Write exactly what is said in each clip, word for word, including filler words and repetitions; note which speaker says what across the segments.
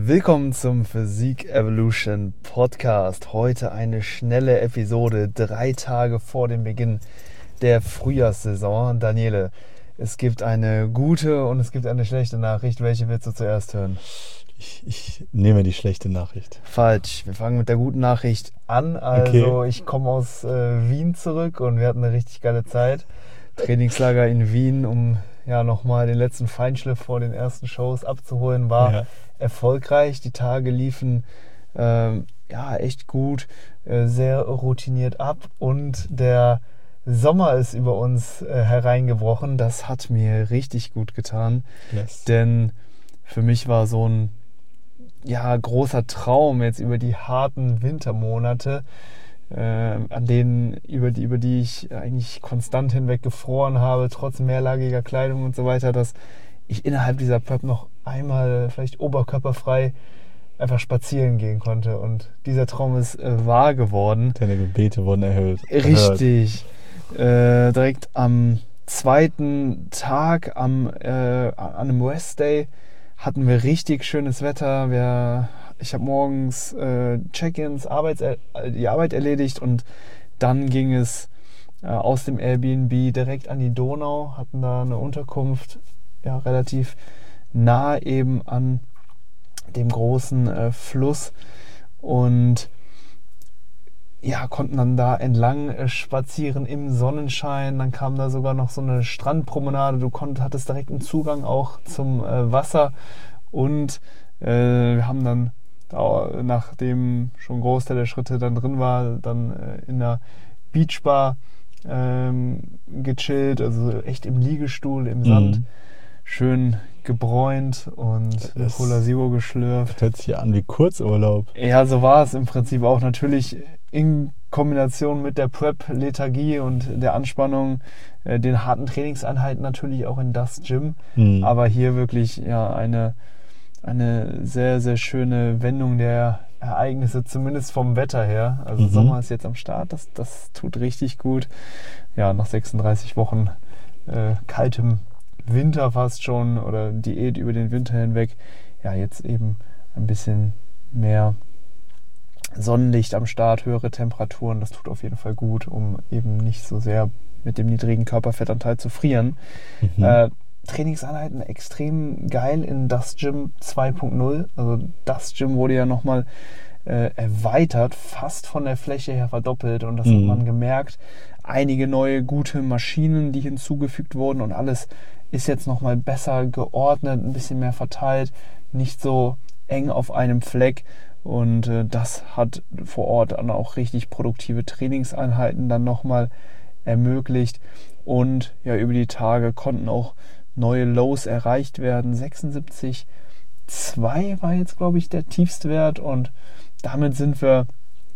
Speaker 1: Willkommen zum Physik Evolution Podcast. Heute eine schnelle Episode, drei Tage vor dem Beginn der Frühjahrssaison. Daniele, es gibt eine gute und es gibt eine schlechte Nachricht. Welche willst du zuerst hören?
Speaker 2: Ich, ich nehme die schlechte Nachricht.
Speaker 1: Falsch. Wir fangen mit der guten Nachricht an. Also okay. Ich komme aus äh, Wien zurück und wir hatten eine richtig geile Zeit. Trainingslager in Wien, um ja nochmal den letzten Feinschliff vor den ersten Shows abzuholen, war ja erfolgreich. Die Tage liefen äh, ja echt gut, äh, sehr routiniert ab und der Sommer ist über uns äh, hereingebrochen. Das hat mir richtig gut getan, yes. Denn für mich war so ein ja, großer Traum jetzt über die harten Wintermonate, äh, an denen, über die, über die ich eigentlich konstant hinweg gefroren habe, trotz mehrlagiger Kleidung und so weiter, dass ich innerhalb dieser Prep noch einmal vielleicht oberkörperfrei einfach spazieren gehen konnte. Und dieser Traum ist äh, wahr geworden.
Speaker 2: Deine Gebete wurden erhöht.
Speaker 1: Richtig. Äh, direkt am zweiten Tag, am, äh, an einem Rest Day, hatten wir richtig schönes Wetter. Wir, ich habe morgens äh, Check-ins, Arbeits, äh, die Arbeit erledigt und dann ging es äh, aus dem Airbnb direkt an die Donau, hatten da eine Unterkunft, ja, relativ nah eben an dem großen äh, Fluss und ja, konnten dann da entlang äh, spazieren im Sonnenschein. Dann kam da sogar noch so eine Strandpromenade. Du konnt, hattest direkt einen Zugang auch zum äh, Wasser und äh, wir haben dann, da, nachdem schon ein Großteil der Schritte dann drin war, dann äh, in der Beachbar ähm, gechillt, also echt im Liegestuhl, im Sand. Mhm. Schön gebräunt und Cola Zero geschlürft.
Speaker 2: Das hört sich ja an wie Kurzurlaub.
Speaker 1: Ja, so war es im Prinzip auch. Natürlich in Kombination mit der Prep, Lethargie und der Anspannung, äh, den harten Trainingseinheiten natürlich auch in das Gym. Mhm. Aber hier wirklich ja eine, eine sehr, sehr schöne Wendung der Ereignisse, zumindest vom Wetter her. Also mhm. Sommer ist jetzt am Start, das, das tut richtig gut. Ja, nach sechsunddreißig Wochen äh, kaltem Winter fast schon oder Diät über den Winter hinweg, ja, jetzt eben ein bisschen mehr Sonnenlicht am Start, höhere Temperaturen, das tut auf jeden Fall gut, um eben nicht so sehr mit dem niedrigen Körperfettanteil zu frieren. Mhm. Äh, Trainingseinheiten extrem geil in das Gym zwei Punkt null, also das Gym wurde ja nochmal äh, erweitert, fast von der Fläche her verdoppelt und das mhm. hat man gemerkt. Einige neue gute Maschinen, die hinzugefügt wurden und alles ist jetzt nochmal besser geordnet, ein bisschen mehr verteilt, nicht so eng auf einem Fleck und äh, das hat vor Ort dann auch richtig produktive Trainingseinheiten dann nochmal ermöglicht und ja, über die Tage konnten auch neue Lows erreicht werden. sechsundsiebzig Komma zwei war jetzt, glaube ich, der Tiefstwert und damit sind wir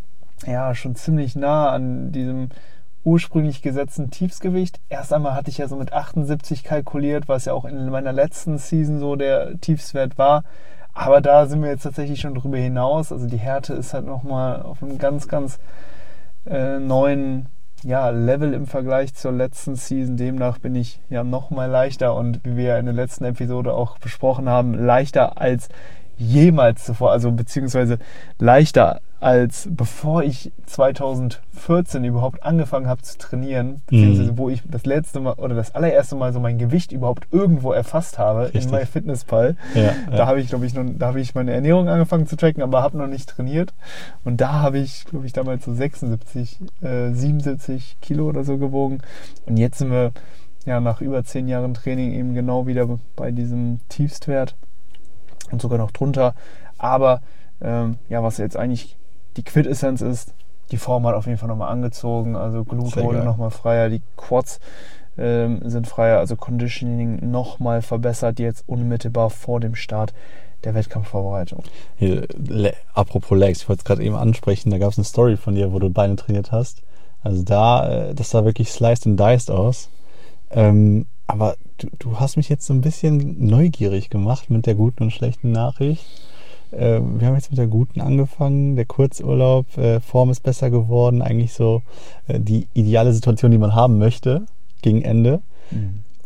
Speaker 1: ja schon ziemlich nah an diesem ursprünglich gesetzten Tiefsgewicht. Erst einmal hatte ich ja so mit achtundsiebzig kalkuliert, was ja auch in meiner letzten Season so der Tiefstwert war. Aber da sind wir jetzt tatsächlich schon drüber hinaus. Also die Härte ist halt nochmal auf einem ganz, ganz äh, neuen ja, Level im Vergleich zur letzten Season. Demnach bin ich ja nochmal leichter und wie wir ja in der letzten Episode auch besprochen haben, leichter als jemals zuvor. Also beziehungsweise leichter als bevor ich zweitausendvierzehn überhaupt angefangen habe zu trainieren, beziehungsweise mhm. wo ich das letzte Mal oder das allererste Mal so mein Gewicht überhaupt irgendwo erfasst habe. Richtig. In MyFitnessPal. Ja, da ja. habe ich, glaube ich, noch, da habe ich meine Ernährung angefangen zu tracken, aber habe noch nicht trainiert. Und da habe ich, glaube ich, damals so sechsundsiebzig, äh, siebenundsiebzig Kilo oder so gewogen. Und jetzt sind wir ja nach über zehn Jahren Training eben genau wieder bei diesem Tiefstwert und sogar noch drunter. Aber ähm, ja, was jetzt eigentlich die Quintessenz ist, die Form hat auf jeden Fall nochmal angezogen, also Glut wurde nochmal freier, die Quads ähm, sind freier, also Conditioning nochmal verbessert, jetzt unmittelbar vor dem Start der Wettkampfvorbereitung.
Speaker 2: Hier, le- apropos Legs, ich wollte es gerade eben ansprechen, da gab es eine Story von dir, wo du Beine trainiert hast. Also da, das sah wirklich sliced and diced aus. Ähm, aber du, du hast mich jetzt so ein bisschen neugierig gemacht mit der guten und schlechten Nachricht. Wir haben jetzt mit der guten angefangen, der Kurzurlaub, äh, Form ist besser geworden, eigentlich so äh, die ideale Situation, die man haben möchte, gegen Ende. Mhm.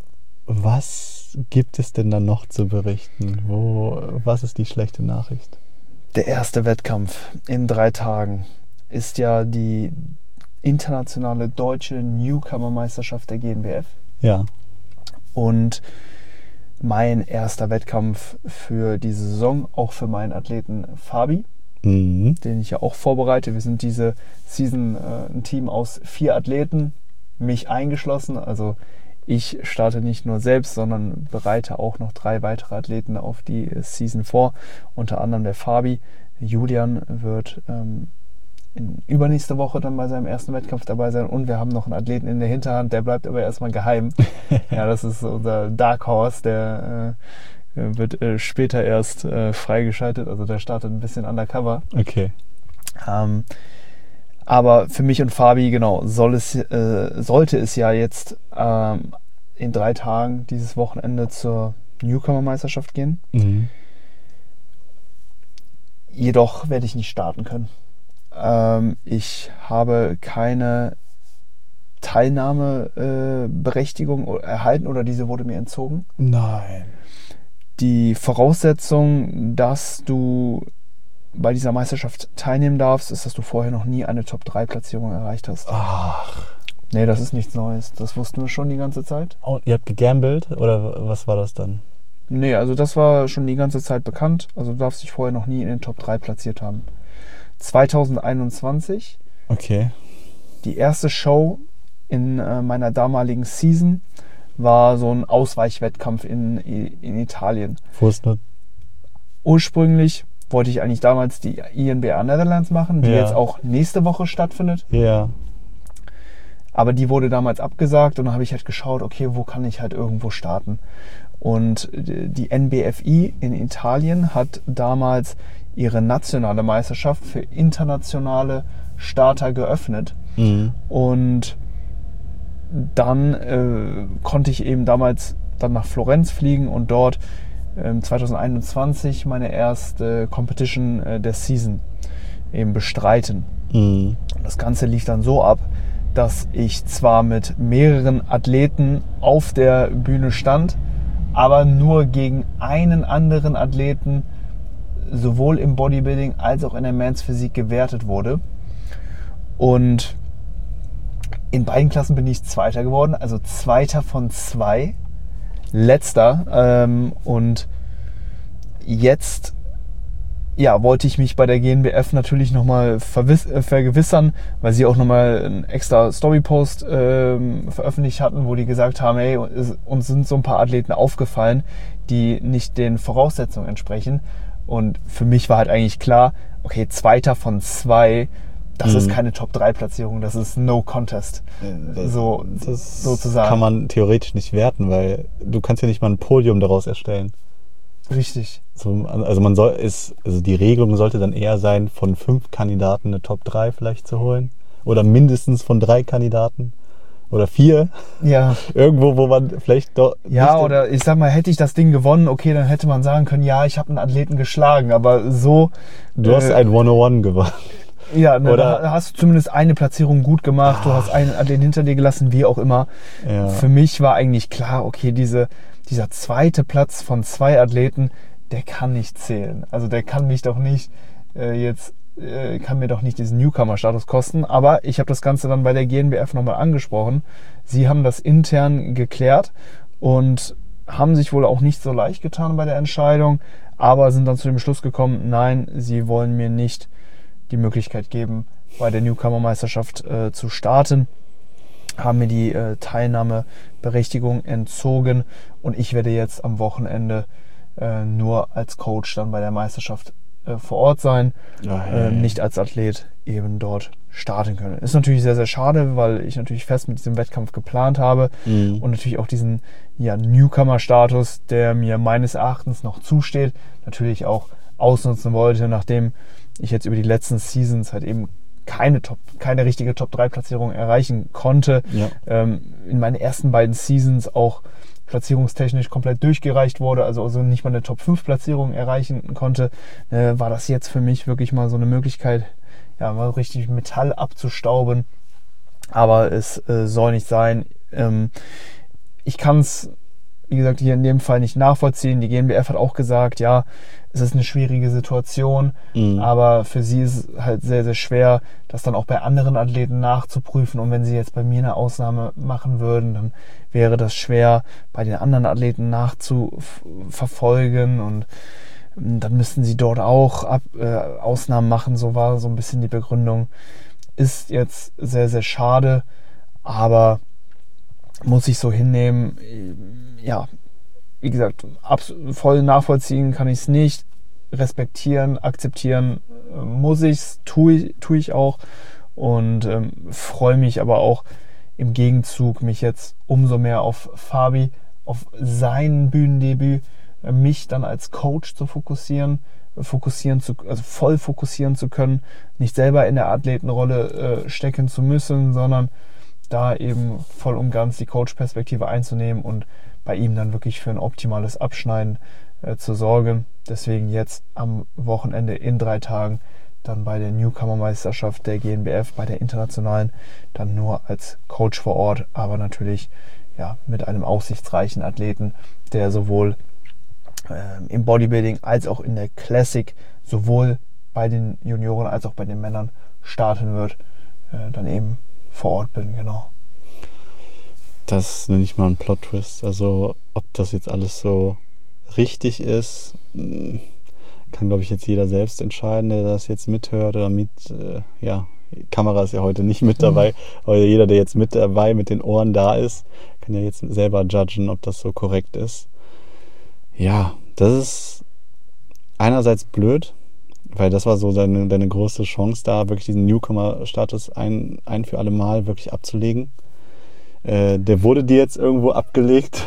Speaker 2: was gibt es denn dann noch zu berichten? Wo, was ist die schlechte Nachricht?
Speaker 1: Der erste Wettkampf in drei Tagen ist ja die internationale deutsche Newcomer-Meisterschaft der G N B F.
Speaker 2: Ja.
Speaker 1: Und mein erster Wettkampf für diese Saison, auch für meinen Athleten Fabi, mhm. den ich ja auch vorbereite. Wir sind diese Season äh, ein Team aus vier Athleten, mich eingeschlossen. Also ich starte nicht nur selbst, sondern bereite auch noch drei weitere Athleten auf die Season vor. Unter anderem der Fabi. Julian wird ähm, in übernächste Woche dann bei seinem ersten Wettkampf dabei sein. Und wir haben noch einen Athleten in der Hinterhand, der bleibt aber erstmal geheim. Ja, das ist unser Dark Horse, der äh, wird äh, später erst äh, freigeschaltet. Also der startet ein bisschen undercover.
Speaker 2: Okay.
Speaker 1: Ähm, aber für mich und Fabi, genau, soll es, äh, sollte es ja jetzt ähm, in drei Tagen dieses Wochenende zur Newcomer-Meisterschaft gehen.
Speaker 2: Mhm.
Speaker 1: Jedoch werde ich nicht starten können. Ähm, ich habe keine Teilnahmeberechtigung äh, erhalten oder diese wurde mir entzogen.
Speaker 2: Nein.
Speaker 1: Die Voraussetzung, dass du bei dieser Meisterschaft teilnehmen darfst, ist, dass du vorher noch nie eine Top drei Platzierung erreicht hast.
Speaker 2: Ach.
Speaker 1: Nee, das ist nichts Neues. Das wussten wir schon die ganze Zeit.
Speaker 2: Und ihr habt gegambelt oder was war das dann?
Speaker 1: Nee, also das war schon die ganze Zeit bekannt. Also du darfst dich vorher noch nie in den Top drei platziert haben. zwanzig einundzwanzig.
Speaker 2: Okay.
Speaker 1: Die erste Show in äh, meiner damaligen Season war so ein Ausweichwettkampf in, in Italien.
Speaker 2: Wo ist nur
Speaker 1: Ursprünglich wollte ich eigentlich damals die I N B A Netherlands machen, die
Speaker 2: ja.
Speaker 1: jetzt auch nächste Woche stattfindet.
Speaker 2: Ja.
Speaker 1: Aber die wurde damals abgesagt und dann habe ich halt geschaut, okay, wo kann ich halt irgendwo starten? Und die N B F I in Italien hat damals ihre nationale Meisterschaft für internationale Starter geöffnet.
Speaker 2: Mhm.
Speaker 1: Und dann äh, konnte ich eben damals dann nach Florenz fliegen und dort äh, zwanzig einundzwanzig meine erste Competition äh, der Season eben bestreiten.
Speaker 2: Mhm.
Speaker 1: Das Ganze lief dann so ab, dass ich zwar mit mehreren Athleten auf der Bühne stand, aber nur gegen einen anderen Athleten sowohl im Bodybuilding als auch in der Men's Physik gewertet wurde. Und in beiden Klassen bin ich Zweiter geworden, also Zweiter von zwei, Letzter. Ähm, und jetzt ja, wollte ich mich bei der G N B F natürlich nochmal vergewissern, weil sie auch nochmal einen extra Storypost ähm, veröffentlicht hatten, wo die gesagt haben, hey, uns sind so ein paar Athleten aufgefallen, die nicht den Voraussetzungen entsprechen. Und für mich war halt eigentlich klar, okay, Zweiter von zwei, das mhm. ist keine Top drei Platzierung, das ist No Contest.
Speaker 2: Das,
Speaker 1: so,
Speaker 2: das
Speaker 1: sozusagen.
Speaker 2: Kann man theoretisch nicht werten, weil du kannst ja nicht mal ein Podium daraus erstellen.
Speaker 1: Richtig.
Speaker 2: So, also man soll ist, also die Regelung sollte dann eher sein, von fünf Kandidaten eine Top drei vielleicht zu holen. Oder mindestens von drei Kandidaten. Oder vier.
Speaker 1: Ja.
Speaker 2: Irgendwo, wo man vielleicht doch.
Speaker 1: Ja, oder ich sag mal, hätte ich das Ding gewonnen, okay, dann hätte man sagen können, ja, ich habe einen Athleten geschlagen, aber so.
Speaker 2: Du äh, hast ein hundertundeins gewonnen.
Speaker 1: Ja, ne, oder da hast du zumindest eine Platzierung gut gemacht, ah. du hast einen Athleten hinter dir gelassen, wie auch immer.
Speaker 2: Ja.
Speaker 1: Für mich war eigentlich klar, okay, diese, dieser zweite Platz von zwei Athleten, der kann nicht zählen. Also der kann mich doch nicht äh, jetzt, äh, kann mir doch nicht diesen Newcomer-Status kosten. Aber ich habe das Ganze dann bei der G N B F nochmal angesprochen. Sie haben das intern geklärt und haben sich wohl auch nicht so leicht getan bei der Entscheidung, aber sind dann zu dem Schluss gekommen, nein, sie wollen mir nicht die Möglichkeit geben, bei der Newcomer-Meisterschaft äh, zu starten, haben mir die äh, Teilnahmeberechtigung entzogen und ich werde jetzt am Wochenende äh, nur als Coach dann bei der Meisterschaft äh, vor Ort sein,
Speaker 2: oh, hey.
Speaker 1: äh, nicht als Athlet eben dort starten können. Ist natürlich sehr, sehr schade, weil ich natürlich fest mit diesem Wettkampf geplant habe
Speaker 2: mhm.
Speaker 1: und natürlich auch diesen ja, Newcomer-Status, der mir meines Erachtens noch zusteht, natürlich auch ausnutzen wollte, nachdem ich jetzt über die letzten Seasons halt eben keine Top, keine richtige Top drei Platzierung erreichen konnte.
Speaker 2: Ja.
Speaker 1: Ähm, in meinen ersten beiden Seasons auch platzierungstechnisch komplett durchgereicht wurde, also, also nicht mal eine Top fünf Platzierung erreichen konnte, äh, war das jetzt für mich wirklich mal so eine Möglichkeit, ja, mal richtig Metall abzustauben. Aber es äh, soll nicht sein. Ähm, ich kann es wie gesagt, hier in dem Fall nicht nachvollziehen. Die G N B F hat auch gesagt, ja, es ist eine schwierige Situation, mhm. aber für sie ist es halt sehr, sehr schwer, das dann auch bei anderen Athleten nachzuprüfen. Und wenn sie jetzt bei mir eine Ausnahme machen würden, dann wäre das schwer, bei den anderen Athleten nachzuverfolgen. Und dann müssten sie dort auch Ab, äh, Ausnahmen machen. So war so ein bisschen die Begründung. Ist jetzt sehr, sehr schade, aber muss ich so hinnehmen. Ja, wie gesagt, voll nachvollziehen kann ich es nicht. Respektieren, akzeptieren äh, muss ich es, tue tu ich auch. Und ähm, freue mich aber auch im Gegenzug, mich jetzt umso mehr auf Fabi, auf sein Bühnendebüt, äh, mich dann als Coach zu fokussieren, äh, fokussieren zu, also voll fokussieren zu können, nicht selber in der Athletenrolle äh, stecken zu müssen, sondern da eben voll und ganz die Coach-Perspektive einzunehmen und bei ihm dann wirklich für ein optimales Abschneiden äh, zu sorgen. Deswegen jetzt am Wochenende in drei Tagen dann bei der Newcomer-Meisterschaft der G N B F, bei der internationalen, dann nur als Coach vor Ort, aber natürlich ja, mit einem aussichtsreichen Athleten, der sowohl äh, im Bodybuilding als auch in der Classic, sowohl bei den Junioren als auch bei den Männern starten wird, äh, dann eben vor Ort bin, genau.
Speaker 2: Das nenne ich mal einen Plot-Twist. Also ob das jetzt alles so richtig ist, kann, glaube ich, jetzt jeder selbst entscheiden, der das jetzt mithört oder mit, äh, ja, Kamera ist ja heute nicht mit dabei, aber jeder, der jetzt mit dabei, mit den Ohren da ist, kann ja jetzt selber judgen, ob das so korrekt ist. Ja, das ist einerseits blöd, weil das war so deine, deine große Chance da, wirklich diesen Newcomer-Status ein, ein für alle Mal wirklich abzulegen. Äh, der wurde dir jetzt irgendwo abgelegt,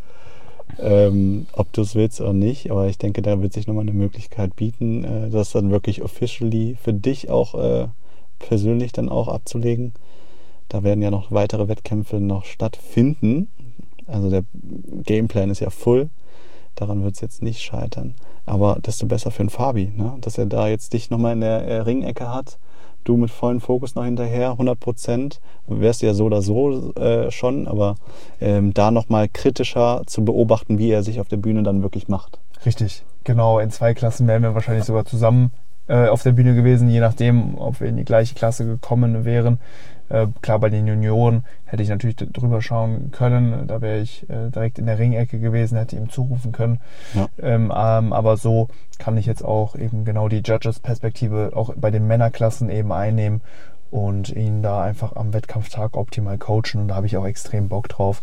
Speaker 2: ähm, ob du es willst oder nicht, aber ich denke, da wird sich nochmal eine Möglichkeit bieten, äh, das dann wirklich officially für dich auch äh, persönlich dann auch abzulegen. Da werden ja noch weitere Wettkämpfe noch stattfinden, also der Gameplan ist ja full, daran wird es jetzt nicht scheitern, aber desto besser für den Fabi, ne? Dass er da jetzt dich nochmal in der äh, Ringecke hat, du mit vollem Fokus noch hinterher, hundert Prozent, wärst du ja so oder so äh, schon, aber ähm, da nochmal kritischer zu beobachten, wie er sich auf der Bühne dann wirklich macht.
Speaker 1: Richtig, genau, in zwei Klassen wären wir wahrscheinlich sogar zusammen äh, auf der Bühne gewesen, je nachdem, ob wir in die gleiche Klasse gekommen wären. Äh, klar, bei den Junioren hätte ich natürlich drüber schauen können, da wäre ich äh, direkt in der Ringecke gewesen, hätte ihm zurufen können. Ja. Ähm, ähm, aber so kann ich jetzt auch eben genau die Judges-Perspektive auch bei den Männerklassen eben einnehmen und ihn da einfach am Wettkampftag optimal coachen, und da habe ich auch extrem Bock drauf.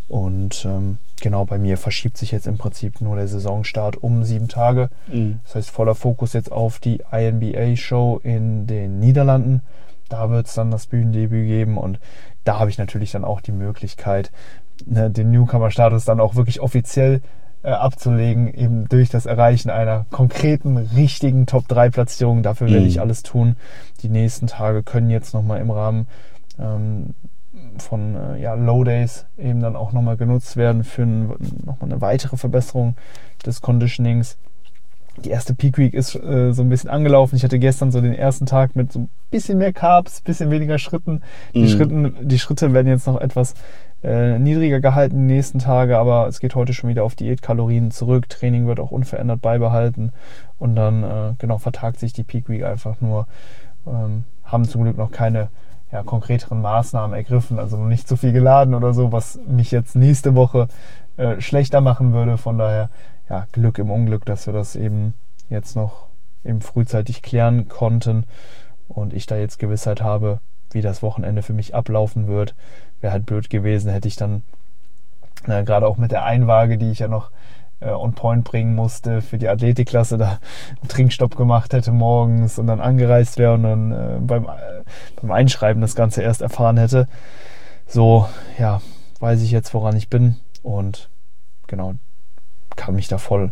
Speaker 1: Und ähm, genau, bei mir verschiebt sich jetzt im Prinzip nur der Saisonstart um sieben Tage. Mhm. Das heißt, voller Fokus jetzt auf die I N B A-Show in den Niederlanden. Da wird es dann das Bühnendebüt geben, und da habe ich natürlich dann auch die Möglichkeit, ne, den Newcomer-Status dann auch wirklich offiziell äh, abzulegen, eben durch das Erreichen einer konkreten, richtigen Top drei Platzierung. Dafür mhm. werde ich alles tun. Die nächsten Tage können jetzt nochmal im Rahmen ähm, von äh, ja, Low Days eben dann auch nochmal genutzt werden für nochmal eine weitere Verbesserung des Conditionings. Die erste Peak Week ist äh, so ein bisschen angelaufen. Ich hatte gestern so den ersten Tag mit so ein bisschen mehr Carbs, bisschen weniger Schritten. Die, mhm. Schritten, die Schritte werden jetzt noch etwas äh, niedriger gehalten die nächsten Tage, aber es geht heute schon wieder auf Diätkalorien zurück. Training wird auch unverändert beibehalten, und dann äh, genau vertagt sich die Peak Week einfach nur. Ähm, haben zum Glück noch keine ja, konkreteren Maßnahmen ergriffen, also noch nicht so viel geladen oder so, was mich jetzt nächste Woche äh, schlechter machen würde. Von daher ja, Glück im Unglück, dass wir das eben jetzt noch eben frühzeitig klären konnten und ich da jetzt Gewissheit habe, wie das Wochenende für mich ablaufen wird. Wäre halt blöd gewesen, hätte ich dann äh, gerade auch mit der Einwaage, die ich ja noch äh, on point bringen musste für die Athletikklasse, da einen Trinkstopp gemacht hätte morgens und dann angereist wäre und dann äh, beim, äh, beim Einschreiben das Ganze erst erfahren hätte. So, ja, weiß ich jetzt, woran ich bin, und genau, kann mich da voll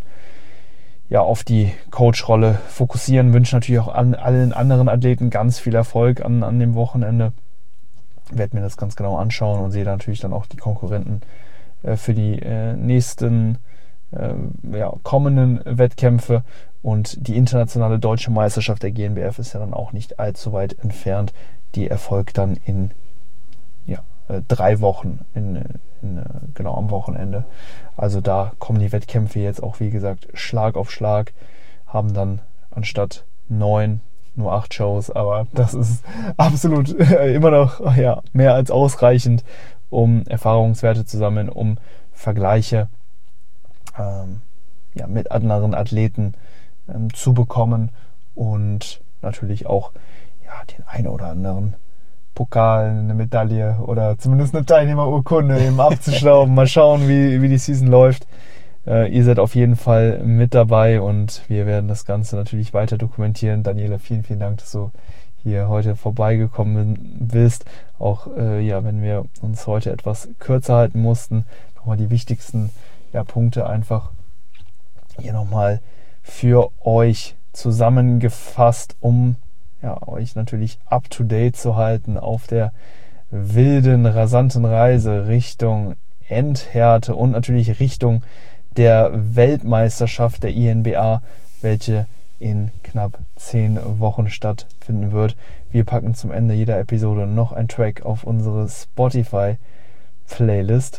Speaker 1: ja, auf die Coach-Rolle fokussieren. Wünsche natürlich auch an allen anderen Athleten ganz viel Erfolg an, an dem Wochenende. Werde mir das ganz genau anschauen und sehe da natürlich dann auch die Konkurrenten äh, für die äh, nächsten äh, ja, kommenden Wettkämpfe. Und die internationale deutsche Meisterschaft der G N B F ist ja dann auch nicht allzu weit entfernt. Die erfolgt dann in ja, äh, drei Wochen in, in äh, genau genau am Wochenende. Also da kommen die Wettkämpfe jetzt auch, wie gesagt, Schlag auf Schlag, haben dann anstatt neun nur acht Shows, aber das ist absolut immer noch ja, mehr als ausreichend, um Erfahrungswerte zu sammeln, um Vergleiche ähm, ja, mit anderen Athleten ähm, zu bekommen und natürlich auch ja, den einen oder anderen Pokal, eine Medaille oder zumindest eine Teilnehmerurkunde eben abzustauben. Mal schauen, wie, wie die Season läuft. Äh, ihr seid auf jeden Fall mit dabei und wir werden das Ganze natürlich weiter dokumentieren. Daniela, vielen, vielen Dank, dass du hier heute vorbeigekommen bist. Auch äh, ja, wenn wir uns heute etwas kürzer halten mussten, nochmal die wichtigsten ja, Punkte einfach hier nochmal für euch zusammengefasst, um ja, euch natürlich up to date zu halten auf der wilden, rasanten Reise Richtung Endhärte und natürlich Richtung der Weltmeisterschaft der I N B A, welche in knapp zehn Wochen stattfinden wird. Wir packen zum Ende jeder Episode noch einen Track auf unsere Spotify-Playlist.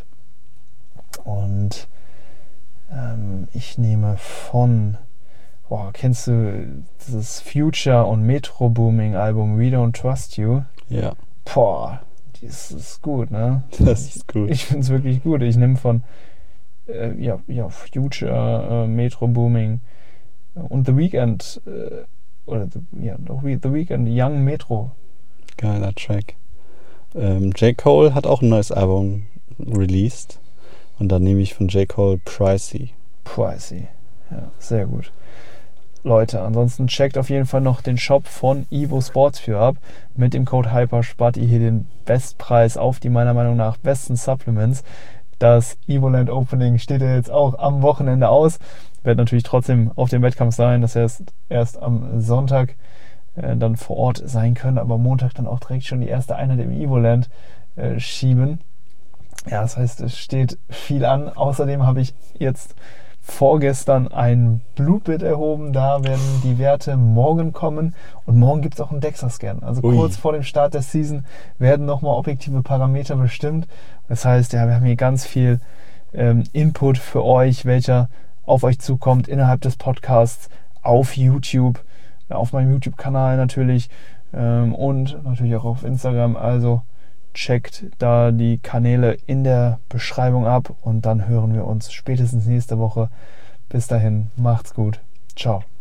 Speaker 1: Und ähm, ich nehme von, boah, kennst du dieses Future und Metro Booming Album We Don't Trust You?
Speaker 2: Ja.
Speaker 1: Boah, das ist gut, ne?
Speaker 2: Das ist gut.
Speaker 1: Ich finde es wirklich gut. Ich nehme von äh, ja, ja, Future, äh, Metro Booming und The Weeknd äh, oder the, ja, doch The Weeknd, Young Metro.
Speaker 2: Geiler Track. Ähm, J. Cole hat auch ein neues Album released und dann nehme ich von J. Cole Pricey.
Speaker 1: Pricey, ja, sehr gut. Leute, ansonsten checkt auf jeden Fall noch den Shop von Evo Sportsfuel ab. Mit dem Code Hyper spart ihr hier den Bestpreis auf die meiner Meinung nach besten Supplements. Das Evoland Opening steht ja jetzt auch am Wochenende aus. Wird natürlich trotzdem auf dem Wettkampf sein, dass wir erst, erst am Sonntag äh, dann vor Ort sein können, aber Montag dann auch direkt schon die erste Einheit im Evoland äh, schieben. Ja, das heißt, es steht viel an. Außerdem habe ich jetzt vorgestern ein Blutbild erhoben. Da werden die Werte morgen kommen. Und morgen gibt es auch einen DEXA-Scan. Also Ui. kurz vor dem Start der Season werden nochmal objektive Parameter bestimmt. Das heißt, ja, wir haben hier ganz viel ähm, Input für euch, welcher auf euch zukommt innerhalb des Podcasts, auf YouTube, auf meinem YouTube-Kanal natürlich ähm, und natürlich auch auf Instagram. Also checkt da die Kanäle in der Beschreibung ab und dann hören wir uns spätestens nächste Woche. Bis dahin, macht's gut. Ciao.